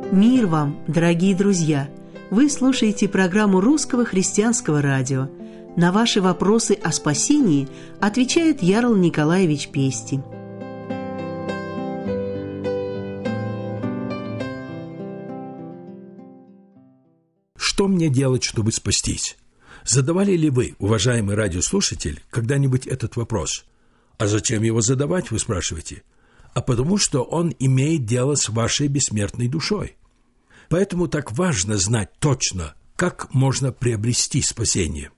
Мир вам, дорогие друзья! Вы слушаете программу Русского христианского радио. На ваши вопросы о спасении отвечает Ярл Николаевич Пести. Что мне делать, чтобы спастись? Задавали ли вы, уважаемый радиослушатель, когда-нибудь этот вопрос? А зачем его задавать, вы спрашиваете? А потому что он имеет дело с вашей бессмертной душой. Поэтому так важно знать точно, как можно приобрести спасение.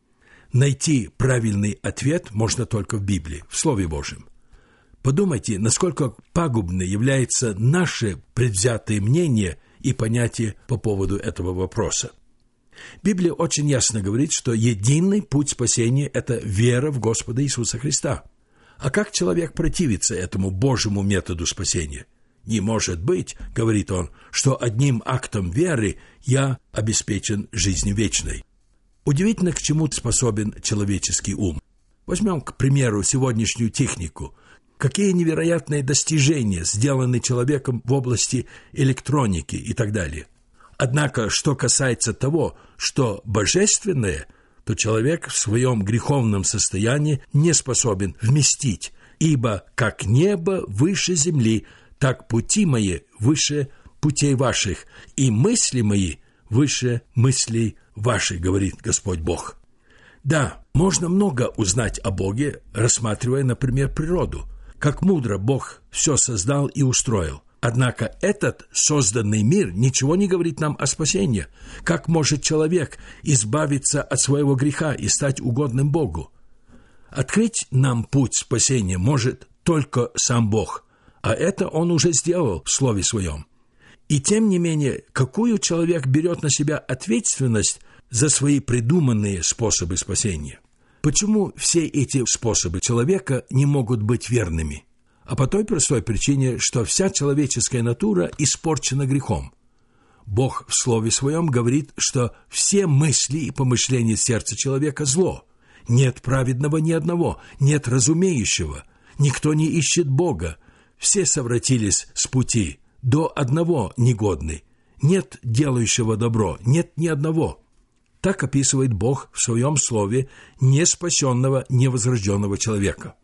Найти правильный ответ можно только в Библии, в Слове Божьем. Подумайте, насколько пагубно является наше предвзятое мнение и понятие по поводу этого вопроса. Библия очень ясно говорит, что единый путь спасения – это вера в Господа Иисуса Христа. А как человек противится этому Божьему методу спасения? «Не может быть, — говорит он, — что одним актом веры я обеспечен жизнью вечной». Удивительно, к чему способен человеческий ум. Возьмем, к примеру, сегодняшнюю технику. Какие невероятные достижения сделаны человеком в области электроники и так далее. Однако, что касается того, что божественное, то человек в своем греховном состоянии не способен вместить, ибо как небо выше земли, так пути мои выше путей ваших, и мысли мои выше мыслей ваших, говорит Господь Бог. Да, можно много узнать о Боге, рассматривая, например, природу, как мудро Бог все создал и устроил. Однако этот созданный мир ничего не говорит нам о спасении. Как может человек избавиться от своего греха и стать угодным Богу? Открыть нам путь спасения может только сам Бог, а это Он уже сделал в Слове Своем. И тем не менее, какую человек берет на себя ответственность за свои придуманные способы спасения? Почему все эти способы человека не могут быть верными? А по той простой причине, что вся человеческая натура испорчена грехом. Бог в Слове Своем говорит, что все мысли и помышления сердца человека – зло. Нет праведного ни одного, нет разумеющего, никто не ищет Бога. Все совратились с пути, до одного негодный. Нет делающего добро, нет ни одного. Так описывает Бог в Своем Слове неспасенного, невозрожденного человека.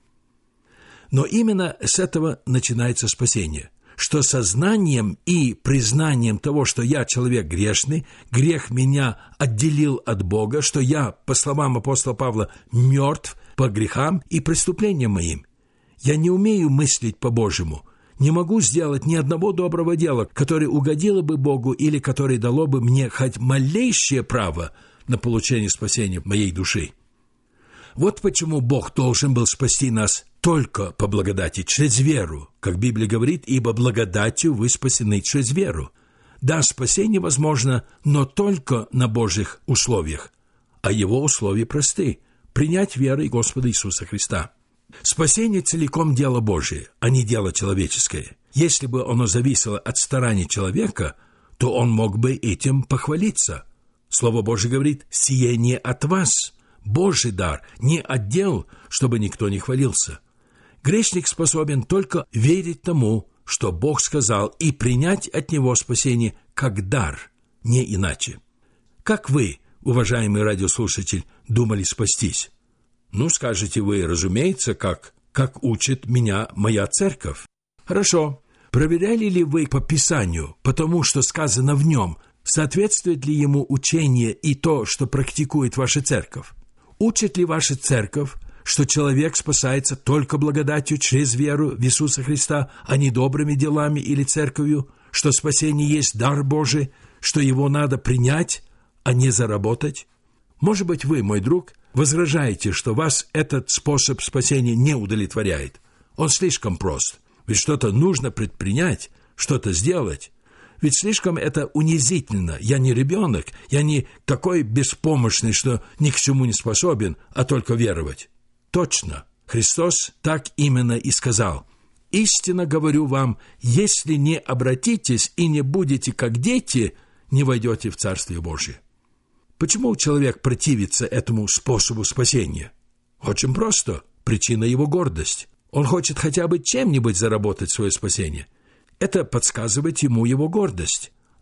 Но именно с этого начинается спасение, что сознанием и признанием того, что я человек грешный, грех меня отделил от Бога, что я, по словам апостола Павла, мертв по грехам и преступлениям моим. Я не умею мыслить по-божьему, не могу сделать ни одного доброго дела, которое угодило бы Богу или которое дало бы мне хоть малейшее право на получение спасения моей души. Вот почему Бог должен был спасти нас только по благодати, через веру, как Библия говорит, ибо благодатью вы спасены через веру. Да, спасение возможно, но только на Божьих условиях, а Его условия просты – принять верой Господа Иисуса Христа. Спасение целиком дело Божие, а не дело человеческое. Если бы оно зависело от стараний человека, то он мог бы этим похвалиться. Слово Божие говорит: «Сие не от вас, Божий дар, не отдел, чтобы никто не хвалился». Грешник способен только верить тому, что Бог сказал, и принять от Него спасение как дар, не иначе. Как вы, уважаемый радиослушатель, думали спастись? Ну, скажете вы, разумеется, как учит меня моя церковь. Хорошо. Проверяли ли вы по Писанию, потому что сказано в нем, соответствует ли ему учение и то, что практикует ваша церковь? Учит ли ваша церковь, что человек спасается только благодатью через веру в Иисуса Христа, а не добрыми делами или церковью, что спасение есть дар Божий, что его надо принять, а не заработать? Может быть, вы, мой друг, возражаете, что вас этот способ спасения не удовлетворяет. Он слишком прост. Ведь что-то нужно предпринять, что-то сделать. Ведь слишком это унизительно. Я не ребенок, я не такой беспомощный, что ни к чему не способен, а только веровать. Точно. Христос так именно и сказал: «Истинно говорю вам, если не обратитесь и не будете как дети, не войдете в Царствие Божие». Почему человек противится этому способу спасения? Очень просто. Причина его гордость. Он хочет хотя бы чем-нибудь заработать свое спасение. Это подсказывает ему его гордость.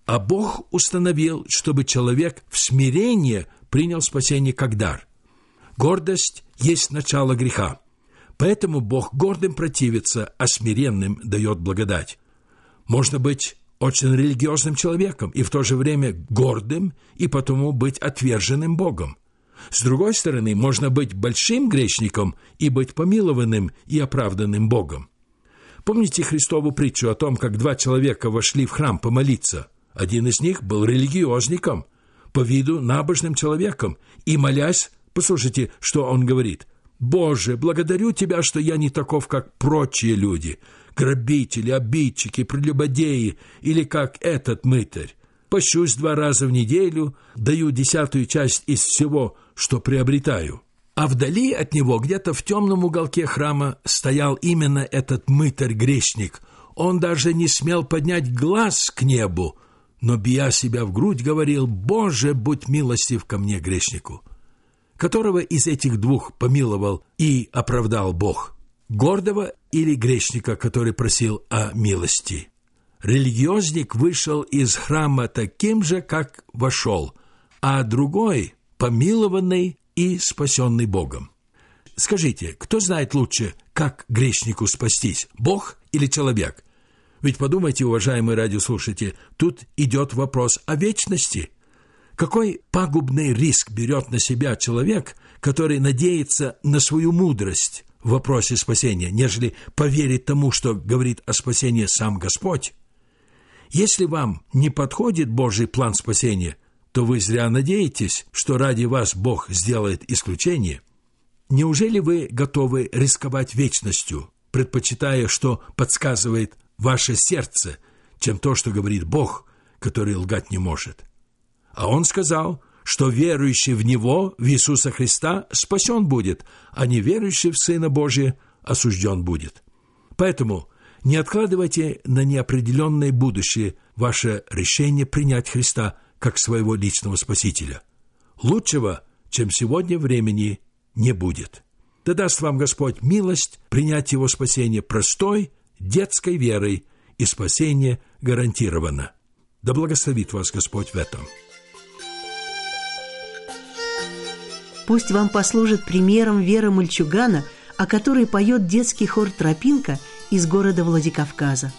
А Бог установил, чтобы человек в смирении принял спасение как дар. Гордость есть начало греха. Поэтому Бог гордым противится, а смиренным дает благодать. Можно быть очень религиозным человеком и в то же время гордым и потому быть отверженным Богом. С другой стороны, можно быть большим грешником и быть помилованным и оправданным Богом. Помните Христову притчу о том, как 2 человека вошли в храм помолиться? Один из них был религиозником, по виду набожным человеком, и, молясь, послушайте, что он говорит: «Боже, благодарю Тебя, что я не таков, как прочие люди, грабители, обидчики, прелюбодеи, или как этот мытарь. Пощусь 2 раза в неделю, даю 10-ю часть из всего, что приобретаю». А вдали от него, где-то в темном уголке храма, стоял именно этот мытарь-грешник. Он даже не смел поднять глаз к небу, но, бия себя в грудь, говорил: «Боже, будь милостив ко мне, грешнику». Которого из этих 2 помиловал и оправдал Бог? Гордого или грешника, который просил о милости? Религиозник вышел из храма таким же, как вошел, а другой – помилованный и спасенный Богом. Скажите, кто знает лучше, как грешнику спастись, Бог или человек? Ведь подумайте, уважаемые радиослушатели, тут идет вопрос о вечности. Какой пагубный риск берет на себя человек, который надеется на свою мудрость в вопросе спасения, нежели поверить тому, что говорит о спасении сам Господь? Если вам не подходит Божий план спасения, то вы зря надеетесь, что ради вас Бог сделает исключение. Неужели вы готовы рисковать вечностью, предпочитая, что подсказывает ваше сердце, чем то, что говорит Бог, который лгать не может? А Он сказал, что верующий в Него, в Иисуса Христа, спасен будет, а неверующий в Сына Божия осужден будет. Поэтому не откладывайте на неопределенное будущее ваше решение принять Христа как своего личного Спасителя. Лучшего, чем сегодня, времени не будет. Да даст вам Господь милость принять Его спасение простой, детской верой, и спасение гарантировано. Да благословит вас Господь в этом. Пусть вам послужит примером вера мальчугана, о которой поет детский хор «Тропинка» из города Владикавказа.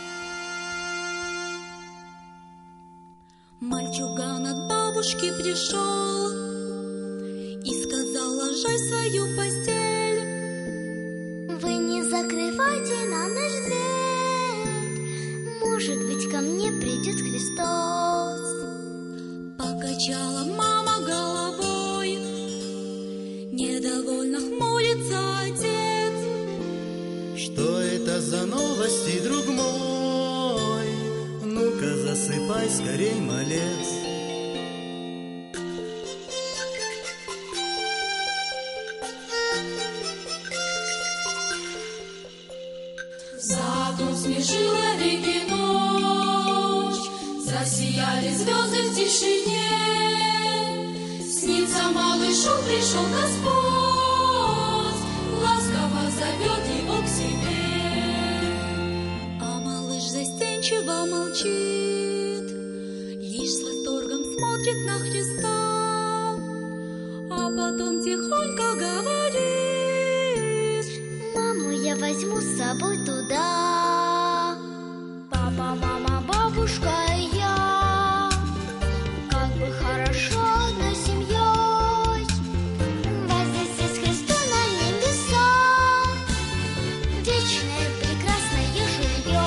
Мальчуган от бабушки пришел и сказал: ложась в свою постель. Вы не закрывайте на ночь дверь, может быть, ко мне придет Христос. Покачала мама головой, недовольно хмурится отец. Что это за новости, друг мой? Ну-ка засыпай скорей, малец. За окном смешила реки ночь, засияли звезды в тишине. Снится малышу, пришел Господь, ласково зовет его к себе. А малыш застенчиво молчит, лишь с восторгом смотрит на Христа, а потом тихонько говорит: Маму я возьму с собой туда. Папа, мама, бабушка и я, как бы хорошо одной семьей. Возвестись Христу на небеса, вечное прекрасное жилье.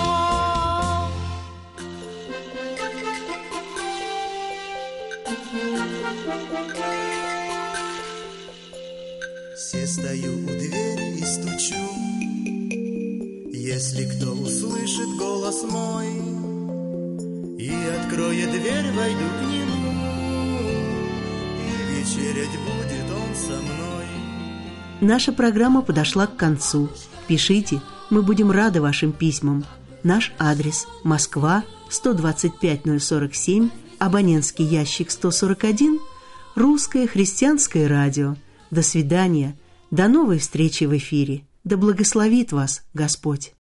Все стою у двери и стучу. Если кто услышит голос мой и откроет дверь, войду к нему, и вечерять будет он со мной. Наша программа подошла к концу. Пишите, мы будем рады вашим письмам. Наш адрес: Москва, 125-047, абонентский ящик 141, Русское христианское радио. До свидания, до новой встречи в эфире. Да благословит вас Господь.